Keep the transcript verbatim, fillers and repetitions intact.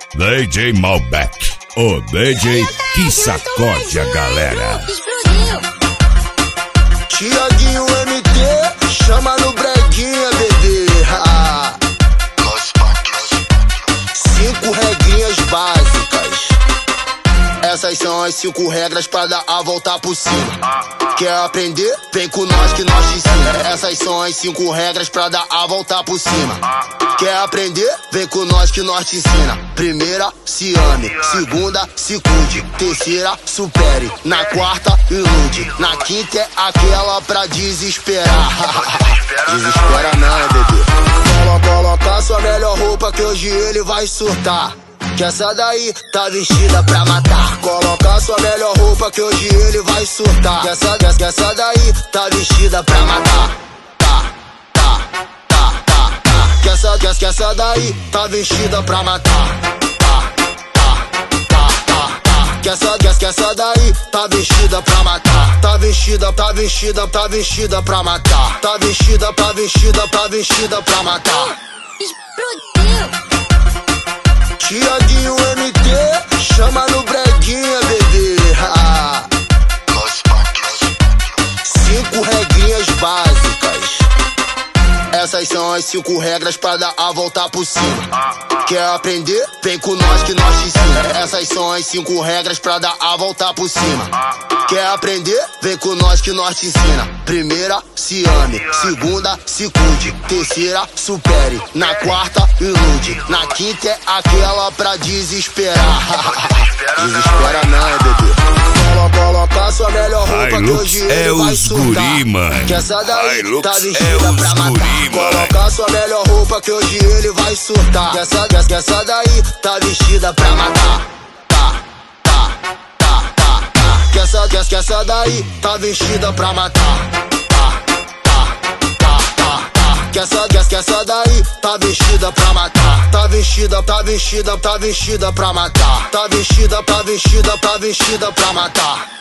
D J Malbec, o D J que sacode a galera. Tiaguinho M T, chama no breguinha, bebê. Cinco regrinhas básicas. Essas são as cinco regras pra dar a volta por cima. Quer aprender? Vem com nós que nós te ensina. Essas são as cinco regras pra dar a volta por cima. Quer aprender? Vem com nós que nós te ensina. Primeira, se ame. Segunda, se cuide. Terceira, supere. Na quarta, ilude. Na quinta é aquela pra desesperar. Desespera não, bebê. Coloca sua melhor roupa que hoje ele vai surtar. Que essa daí tá vestida pra matar. Coloca sua melhor roupa que hoje ele vai surtar. Que essa, que essa daí tá vestida pra matar. Tá, tá, tá, tá, tá. Que essa, que essa daí tá vestida pra matar. Tá, tá, tá, tá, tá. Que essa, que essa daí tá vestida pra matar. Tá vestida, tá vestida, tá vestida pra matar. Tá vestida, tá vestida, tá vestida pra matar. Explodiu. Tiaguinho M T, chama no breguinha, bebê. Cinco regrinhas básicas. Essas são as cinco regras pra dar a volta por cima. Quer aprender? Vem com nós que nós te ensina. Essas são as cinco regras pra dar a volta por cima. Quer aprender? Vem com nós que nós te ensina. Primeira, se ame. Segunda, se cuide. Terceira, supere. Na quarta, ilude. Na quinta é aquela pra desesperar. Desespera não, bebê. Coloca sua melhor roupa que hoje ele é vai os surtar. guri, mano. Que essa daí Hilux tá é vestida os pra matar. guri, Coloca sua melhor roupa que hoje ele vai surtar. Que essa, que essa daí tá vestida pra matar. Tá, tá, tá, tá, tá. Que essa, que essa daí tá vestida pra matar. Tá, tá, tá, tá, tá. Que essa, que essa daí tá vestida pra matar. Tá vestida, tá vestida, tá vestida pra matar. Tá vestida, tá vestida, tá vestida pra matar.